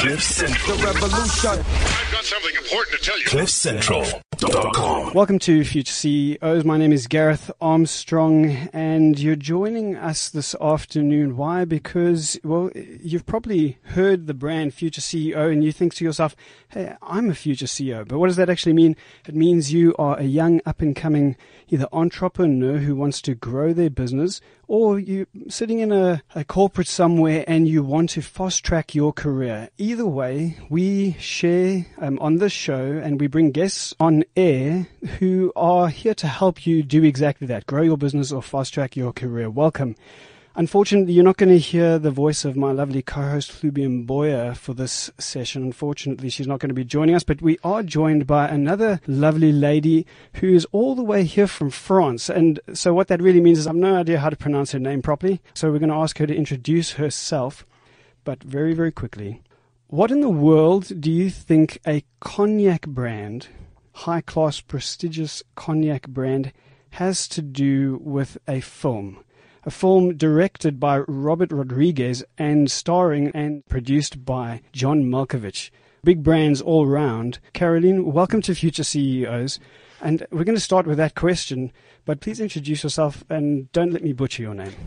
The revolution. I've got something important to tell you. CliffCentral.com. Welcome to Future CEOs. My name is Gareth Armstrong, and you're joining us this afternoon. Why? Because, well, you've probably heard the brand Future CEO, and you think to yourself, hey, I'm a future CEO. But what does that actually mean? It means you are a young, up-and-coming either entrepreneur who wants to grow their business, or you're sitting in a corporate somewhere and you want to fast-track your career. Either way, we share on this show, and we bring guests on air who are here to help you do exactly that, grow your business or fast-track your career. Welcome. Unfortunately, you're not going to hear the voice of my lovely co-host, Flubian Boyer, for this session. Unfortunately, she's not going to be joining us, but we are joined by another lovely lady who is all the way here from France. And so what that really means is I have no idea how to pronounce her name properly. So we're going to ask her to introduce herself, but very, very quickly. What in the world do you think a cognac brand, high-class, prestigious cognac brand, has to do with a film? A film directed by Robert Rodriguez and starring and produced by John Malkovich. Big brands all round. Caroline, welcome to Future CEOs. And we're going to start with that question, but please introduce yourself and don't let me butcher your name.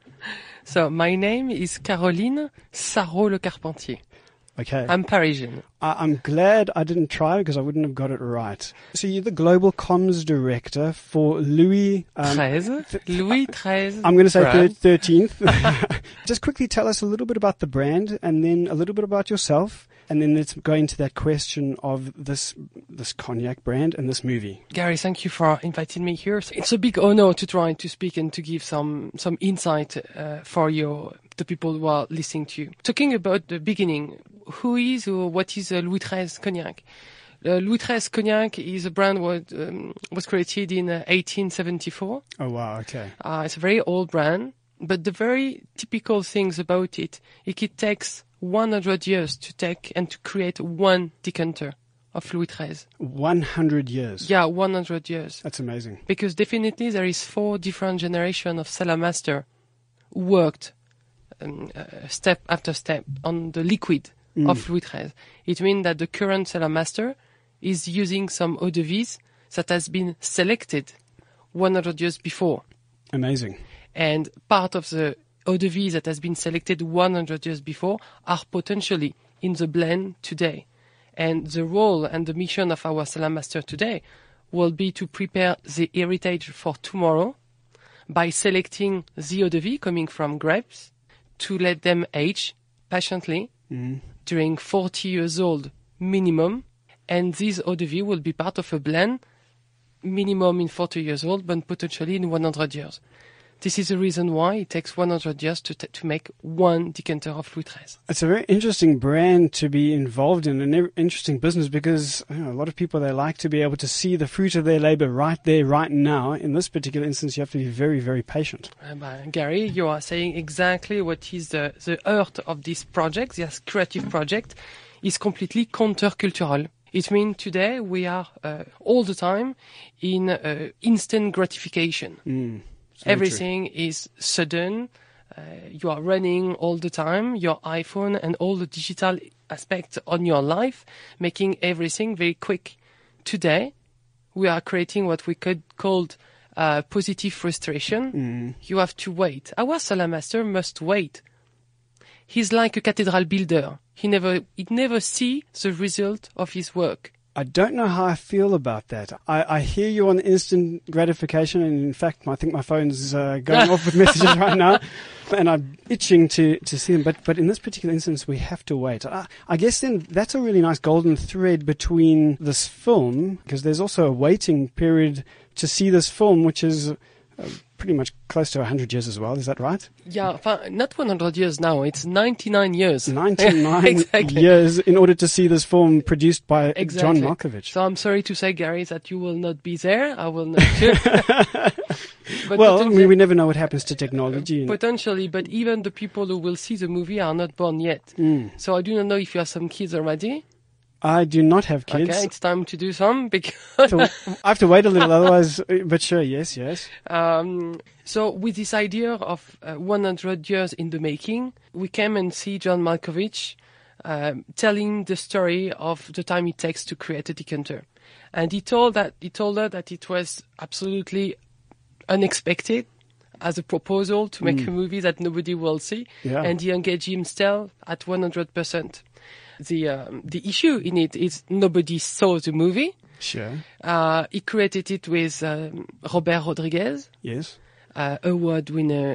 So my name is Caroline Sarrault-Le Carpentier. Okay. I'm Parisian. I'm glad I didn't try because I wouldn't have got it right. So you're the global comms director for Louis Louis XIII. I'm going to say brand. 13th. Just quickly tell us a little bit about the brand and then a little bit about yourself. And then let's go into that question of this cognac brand and this movie. Gary, thank you for inviting me here. It's a big honor to try to speak and to give some insight for the people who are listening to you. Talking about the beginning, who is or what is Louis XIII Cognac? Louis XIII Cognac is a brand was created in 1874. Oh, wow, okay. It's a very old brand, but the very typical things about it takes 100 years to take and to create one decanter of Louis XIII. 100 years? Yeah, 100 years. That's amazing. Because definitely there is 4 different generations of cellar master who worked step after step on the liquid of Louis XIII. It means that the current cellar master is using some eau de vie that has been selected 100 years before. Amazing. And part of the eau de vie that has been selected 100 years before are potentially in the blend today. And the role and the mission of our cellar master today will be to prepare the heritage for tomorrow by selecting the eau de vie coming from grapes to let them age patiently during 40 years old minimum. And this eau de vie will be part of a blend minimum in 40 years old, but potentially in 100 years. This is the reason why it takes 100 years to make one decanter of Louis XIII. It's a very interesting brand to be involved in, an interesting business, because a lot of people, they like to be able to see the fruit of their labor right there, right now. In this particular instance, you have to be very, very patient. Gary, you are saying exactly what is the heart of this project, this creative project, is completely countercultural. It means today we are all the time in instant gratification. Everything is sudden. You are running all the time, your iPhone and all the digital aspects on your life, making everything very quick. Today, we are creating what we could call positive frustration. You have to wait. Our cellar master must wait. He's like a cathedral builder. He never see the result of his work. I don't know how I feel about that. I hear you on instant gratification, and in fact, I think my phone's going off with messages right now, and I'm itching to see them. But in this particular instance, we have to wait. I guess then that's a really nice golden thread between this film, because there's also a waiting period to see this film, which is pretty much close to 100 years as well. Is that right? Yeah, not 100 years now. It's 99 years. 99 exactly. years in order to see this film produced by exactly. John Malkovich. So I'm sorry to say, Gary, that you will not be there. I will not too. But well, we never know what happens to technology. Potentially, but even the people who will see the movie are not born yet. So I do not know if you have some kids already. I do not have kids. Okay, it's time to do some because I have to wait a little, otherwise. But sure, yes. So with this idea of 100 years in the making, we came and see John Malkovich telling the story of the time it takes to create a decanter. And he told her that it was absolutely unexpected as a proposal to make a movie that nobody will see. Yeah. And he engaged himself at 100%. The issue in it is nobody saw the movie. Sure. He created it with Robert Rodriguez, Yes. award winner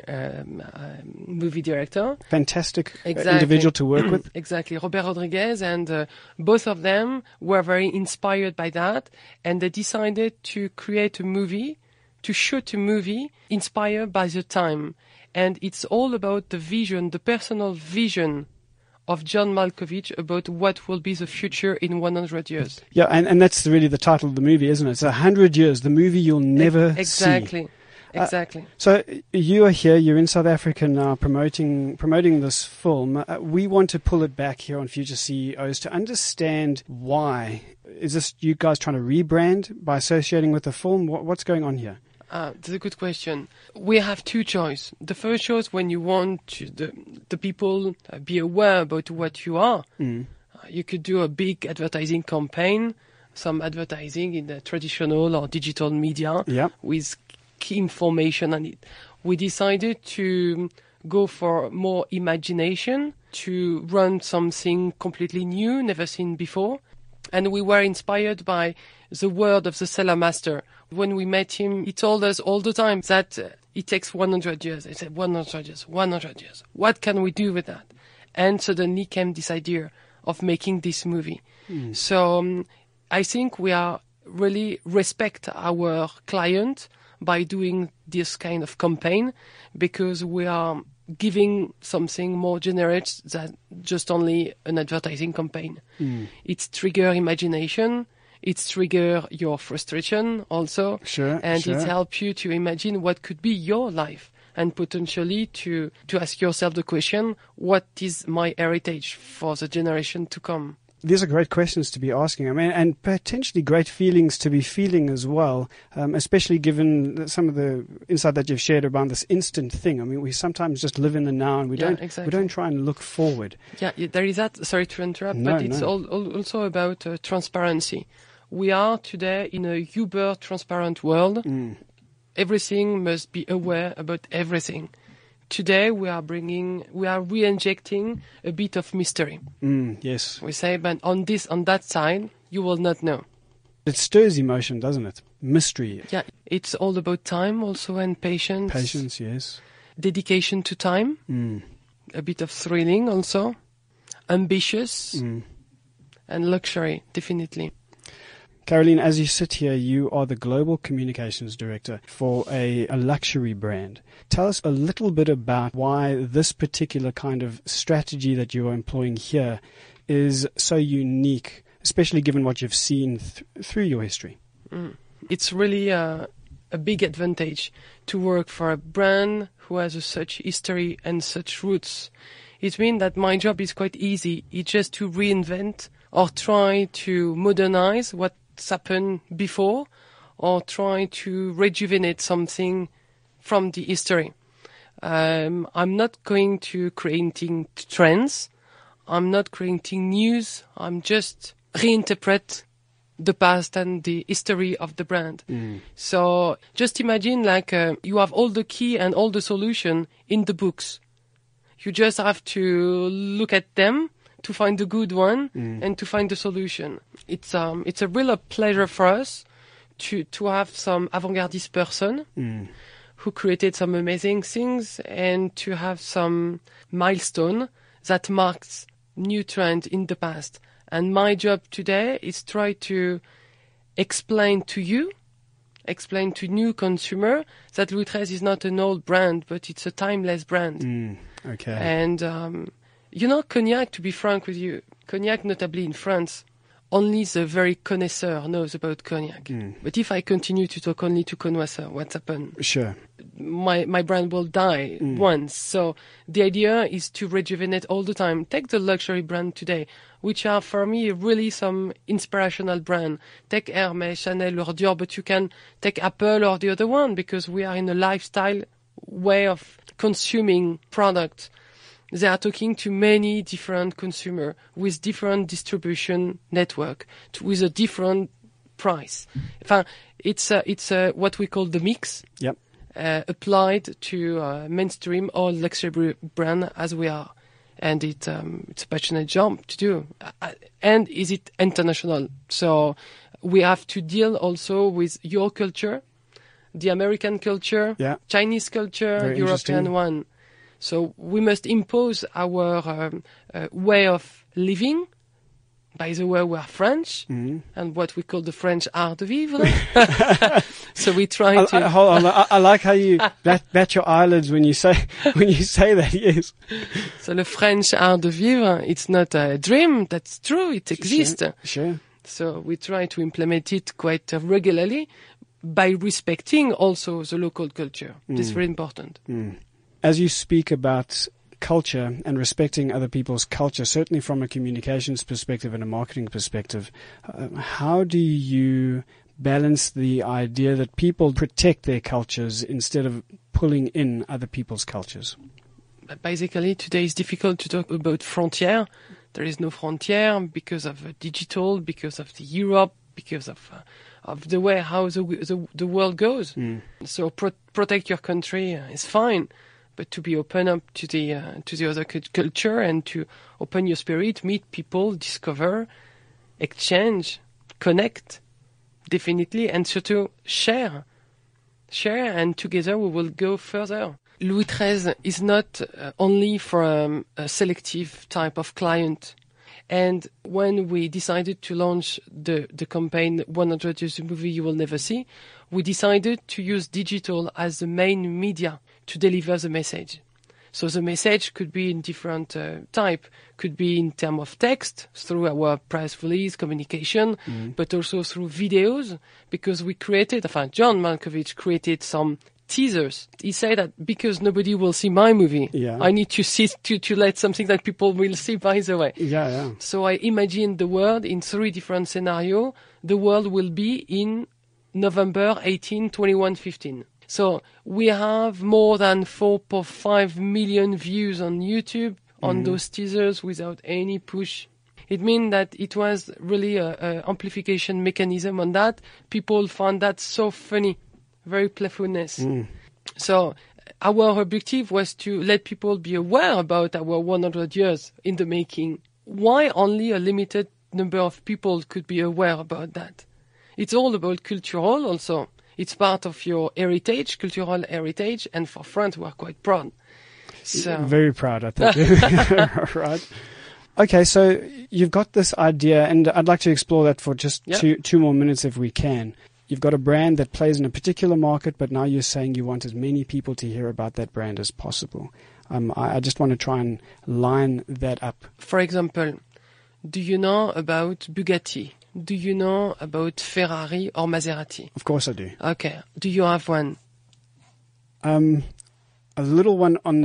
movie director. Fantastic Exactly. individual to work with. Exactly, Robert Rodriguez, and both of them were very inspired by that, and they decided to create a movie, to shoot a movie inspired by the time. And it's all about the vision, the personal vision of John Malkovich about what will be the future in 100 years. Yeah, and that's really the title of the movie, isn't it? It's 100 years, the movie you'll never see. Exactly. Exactly. So you are here, you're in South Africa now promoting this film. We want to pull it back here on Future CEOs to understand why. Is this you guys trying to rebrand by associating with the film? What's going on here? That's a good question. We have two choices. The first choice, when you want the people be aware about what you are, you could do a big advertising campaign, some advertising in the traditional or digital media with key information on it. We decided to go for more imagination, to run something completely new, never seen before. And we were inspired by the word of the Cellar Master. When we met him, he told us all the time that it takes 100 years. I said, 100 years, 100 years. What can we do with that? And suddenly came this idea of making this movie. So I think we are really respect our client by doing this kind of campaign, because we are giving something more generous than just only an advertising campaign. It's trigger imagination, it's trigger your frustration also, and it helps you to imagine what could be your life, and potentially to ask yourself the question, what is my heritage for the generation to come? These are great questions to be asking. I mean, and potentially great feelings to be feeling as well, especially given some of the insight that you've shared around this instant thing. I mean, we sometimes just live in the now, and we don't try and look forward. Yeah, there is that. Sorry to interrupt, but it's also about transparency. We are today in a uber transparent world. Everything must be aware about everything. Today we are re-injecting a bit of mystery. Yes. We say, but on that side, you will not know. It stirs emotion, doesn't it? Mystery. Yeah, it's all about time also, and patience. Patience, yes. Dedication to time. A bit of thrilling also. Ambitious. And luxury, definitely. Caroline, as you sit here, you are the Global Communications Director for a luxury brand. Tell us a little bit about why this particular kind of strategy that you are employing here is so unique, especially given what you've seen through your history. It's really a big advantage to work for a brand who has such history and such roots. It means that my job is quite easy. It's just to reinvent or try to modernize what's happened before, or try to rejuvenate something from the history. I'm not going to creating trends. I'm not creating news. I'm just reinterpret the past and the history of the brand. So just imagine you have all the key and all the solution in the books. You just have to look at them to find the good one and to find the solution. It's a real pleasure for us to have some avant-gardist person who created some amazing things, and to have some milestone that marks new trend in the past. And my job today is try to explain to new consumer that Louis XIII is not an old brand, but it's a timeless brand. Okay. And cognac, to be frank with you, cognac, notably in France, only the very connoisseur knows about cognac. But if I continue to talk only to connoisseur, what's happened? Sure. My brand will die once. So the idea is to rejuvenate all the time. Take the luxury brand today, which are for me really some inspirational brand. Take Hermès, Chanel, or Dior, but you can take Apple or the other one, because we are in a lifestyle way of consuming product. They are talking to many different consumers with different distribution network, with a different price. It's what we call the mix. Yep. Applied to mainstream or luxury brand as we are. And it's a passionate job to do. And is it international? So we have to deal also with your culture, the American culture, Chinese culture, Very European one. So we must impose our way of living. By the way, we are French, and what we call the French art de vivre. So we try to. Hold on, I like how you bat your eyelids when you say that. Yes. So the French art de vivre, it's not a dream. That's true. It exists. Sure. So we try to implement it quite regularly by respecting also the local culture. It's very important. As you speak about culture and respecting other people's culture, certainly from a communications perspective and a marketing perspective, how do you balance the idea that people protect their cultures instead of pulling in other people's cultures? Basically, today it's difficult to talk about frontier. There is no frontier because of digital, because of the Europe, because of the way how the world goes. So protect your country is fine. But to be open up to the other culture and to open your spirit, meet people, discover, exchange, connect, definitely, and so to share, and together we will go further. Louis XIII is not only for a selective type of client. And when we decided to launch the campaign 100 Years of Movie You Will Never See, we decided to use digital as the main media to deliver the message. So the message could be in different type, could be in terms of text through our press release communication, but also through videos, because we created, John Malkovich created some teasers. He said that because nobody will see my movie, I need to see to let something that people will see, by the way. Yeah. So I imagined the world in 3 different scenarios. The world will be in November 18, 21, 15. So we have more than 4.5 million views on YouTube on those teasers without any push. It means that it was really a amplification mechanism on that. People found that so funny, very playfulness. So our objective was to let people be aware about our 100 years in the making. Why only a limited number of people could be aware about that? It's all about cultural also. It's part of your heritage, cultural heritage, and for France, we are quite proud. So. Very proud, I think. Right. Okay, so you've got this idea, and I'd like to explore that for just two more minutes if we can. You've got a brand that plays in a particular market, but now you're saying you want as many people to hear about that brand as possible. I just want to try and line that up. For example, do you know about Bugatti? Do you know about Ferrari or Maserati? Of course I do. Okay. Do you have one? A little one on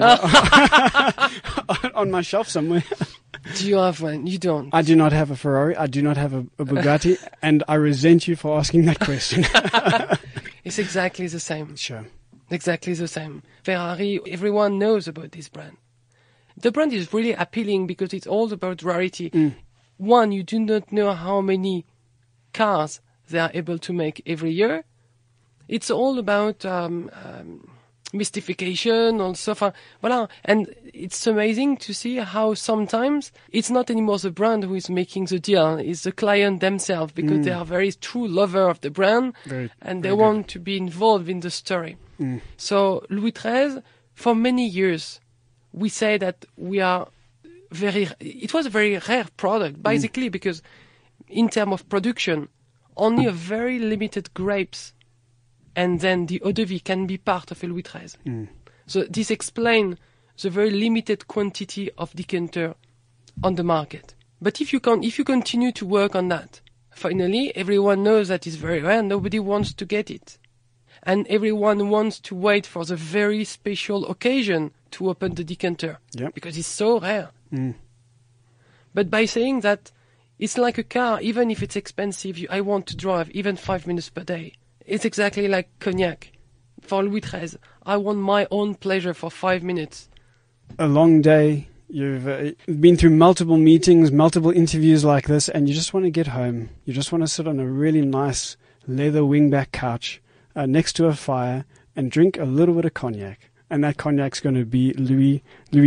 on my shelf somewhere. Do you have one? You don't. I do not have a Ferrari. I do not have a Bugatti. And I resent you for asking that question. It's exactly the same. Sure. Exactly the same. Ferrari, everyone knows about this brand. The brand is really appealing because it's all about rarity. One, you do not know how many cars they are able to make every year. It's all about mystification also. Voilà. And it's amazing to see how sometimes it's not anymore the brand who is making the deal. It's the client themselves because they are very true lover of the brand and they want to be involved in the story. So Louis XIII, for many years, we say that we are it was a very rare product, basically, because in terms of production, only a very limited grapes and then the eau de vie can be part of a Louis XIII. So this explains the very limited quantity of decanter on the market. But if you continue to work on that, finally everyone knows that it's very rare, nobody wants to get it. And everyone wants to wait for the very special occasion to open the decanter because it's so rare. But by saying that it's like a car, even if it's expensive, I want to drive even 5 minutes per day. It's exactly like cognac. For Louis XIII, I want my own pleasure for 5 minutes. A long day You've been through multiple meetings, multiple interviews like this, and you just want to get home. You just want to sit on a really nice leather wingback couch next to a fire and drink a little bit of cognac. And that cognac's going to be Louis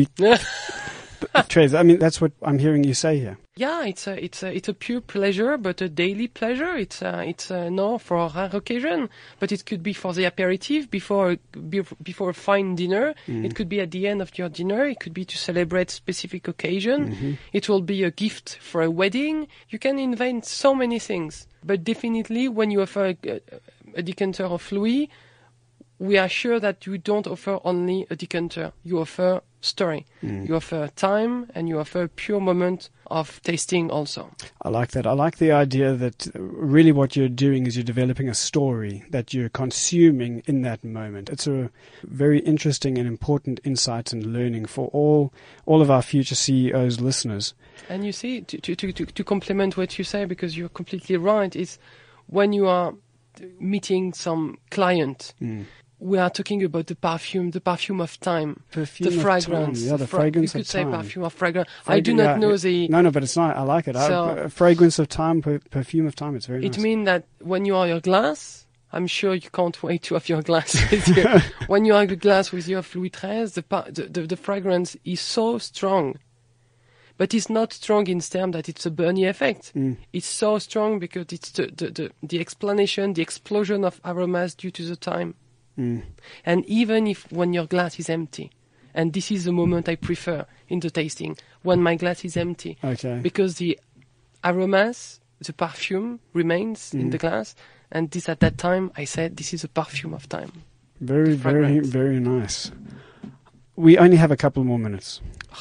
XIII. I mean, that's what I'm hearing you say here. Yeah, it's a pure pleasure, but a daily pleasure. It's no for a rare occasion, but it could be for the aperitif before a fine dinner. It could be at the end of your dinner. It could be to celebrate specific occasion. It will be a gift for a wedding. You can invent so many things, but definitely when you offer a decanter of Louis, we are sure that you don't offer only a decanter. You offer story. You offer time, and you offer a pure moment of tasting also. I like that. I like the idea that really what you're doing is you're developing a story that you're consuming in that moment. It's a very interesting and important insight and learning for all of our future CEOs listeners. And you see, to complement what you say, because you're completely right, is when you are meeting some client, we are talking about the perfume of time, the fragrance. Yeah, the fragrance of time. You could say perfume of fragrance. I do not know the... No, but it's not. I like it. So, fragrance of time, perfume of time. It's very nice. It means that when you are your glass, I'm sure you can't wait to have your glass with you. When you have a glass with you of Louis XIII, the fragrance is so strong. But it's not strong in terms that it's a Bernier effect. It's so strong because it's the explanation, the explosion of aromas due to the time. And even if when your glass is empty, and this is the moment I prefer in the tasting, when my glass is empty, because the aromas, the perfume remains in the glass, and this at that time I said this is a perfume of time. Very, very, very nice. We only have a couple more minutes.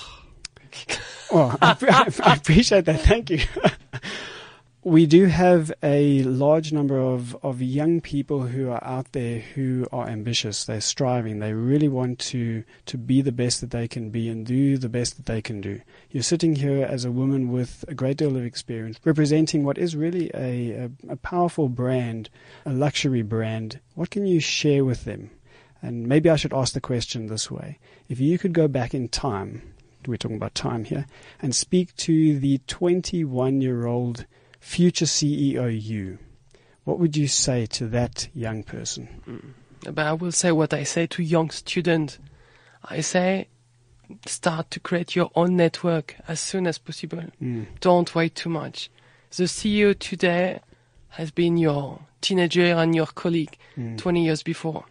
Well, I appreciate that. Thank you. We do have a large number of young people who are out there who are ambitious. They're striving. They really want to be the best that they can be and do the best that they can do. You're sitting here as a woman with a great deal of experience, representing what is really a powerful brand, a luxury brand. What can you share with them? And maybe I should ask the question this way. If you could go back in time, we're talking about time here, and speak to the 21-year-old future CEO you, what would you say to that young person? But I will say what I say to young students. I say, start to create your own network as soon as possible. Don't wait too much. The CEO today has been your teenager and your colleague 20 years before.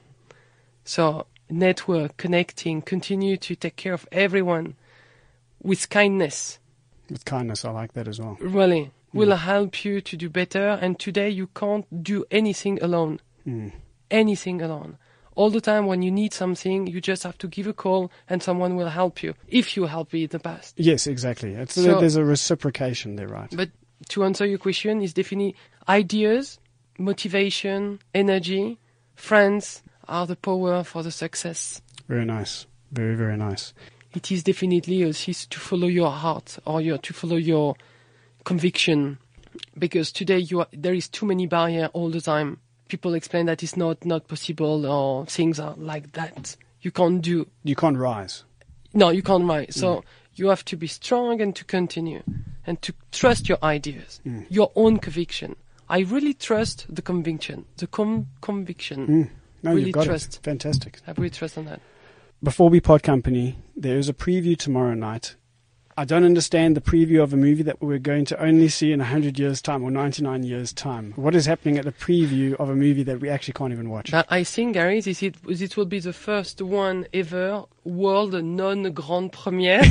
So network, connecting, continue to take care of everyone with kindness. With kindness, I like that as well. Really. Will help you to do better. And today you can't do anything alone. Anything alone. All the time when you need something, you just have to give a call and someone will help you, if you helped me in the past. Yes, exactly. There's a reciprocation there, right? But to answer your question, is definitely ideas, motivation, energy, friends are the power for the success. Very nice. Very, very nice. It is definitely to follow your heart or to follow your conviction, because today there is too many barriers all the time. People explain that it's not possible or things are like that. You can't rise. No, you can't rise. So you have to be strong and to continue and to trust your ideas, your own conviction. I really trust the conviction, conviction. No, really you've got trust. It. Fantastic. I really trust on that. Before we part company, there is a preview tomorrow night. I don't understand the preview of a movie that we're going to only see in 100 years' time or 99 years' time. What is happening at the preview of a movie that we actually can't even watch? But I think, Gary, it will be the first one ever world non-grand premiere.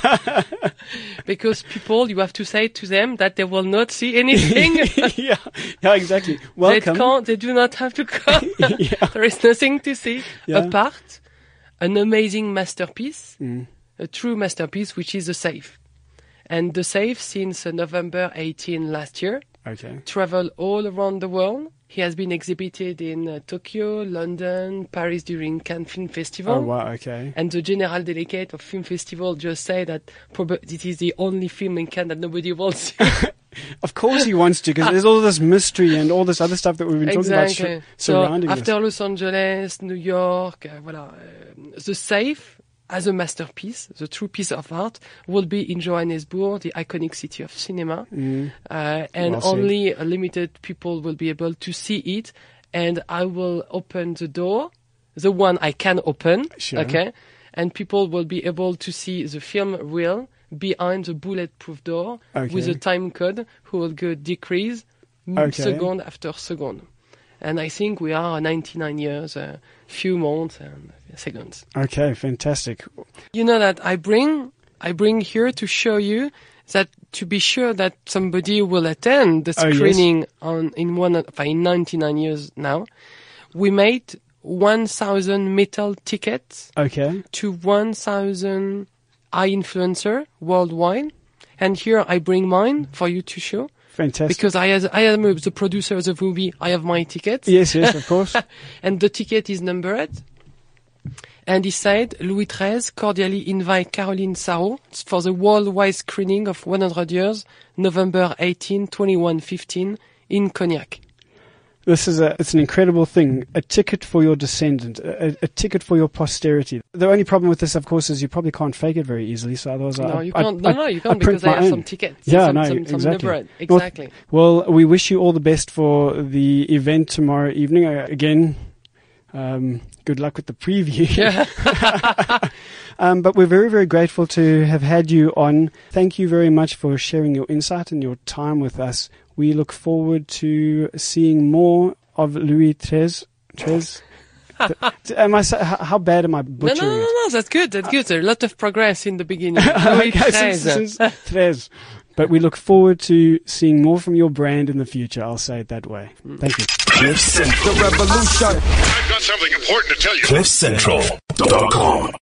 Because people, you have to say to them that they will not see anything. yeah, exactly. Welcome. They do not have to come. There is nothing to see apart an amazing masterpiece. A true masterpiece, which is The Safe. And The Safe, since November 18 last year, traveled all around the world. He has been exhibited in Tokyo, London, Paris during Cannes Film Festival. Oh, wow, okay. And the general delegate of Film Festival just said that it is the only film in Cannes that nobody will see. Of course he wants to, because there's all this mystery and all this other stuff that we've been talking about surrounding after Los Angeles, New York, The Safe as a masterpiece, the true piece of art, will be in Johannesburg, the iconic city of cinema. And Well only a limited people will be able to see it. And I will open the door, the one I can open, Sure. okay? And people will be able to see the film reel behind the bulletproof door Okay. with a time code who will go decrease second after second. And I think we are 99 years, few months and seconds. Okay, fantastic. You know that I bring here to show you that to be sure that somebody will attend the Oh, yes. screening in 99 years now. We made 1,000 metal tickets Okay. to 1,000 eye influencer worldwide. And here I bring mine for you to show. Fantastic. Because I am the producer of the movie, I have my tickets. Yes, of course. And the ticket is numbered. And he said, Louis XIII cordially invite Caroline Sarraut for the worldwide screening of 100 Years, November 18, 2115 in Cognac. It's an incredible thing. A ticket for your descendant, a ticket for your posterity. The only problem with this, of course, is you probably can't fake it very easily. So otherwise, You can't because I have some tickets. Yeah, some exactly. numbered. Exactly. Well, we wish you all the best for the event tomorrow evening. Again, good luck with the preview. Yeah. But we're very, very grateful to have had you on. Thank you very much for sharing your insight and your time with us. We look forward to seeing more of Louis XIII. How bad am I butchering it? No, that's good. That's good. There's a lot of progress in the beginning. Louis XIII. Since XIII. But we look forward to seeing more from your brand in the future. I'll say it that way. Thank you. Cliff Central. I've got something important to tell you. CliffCentral.com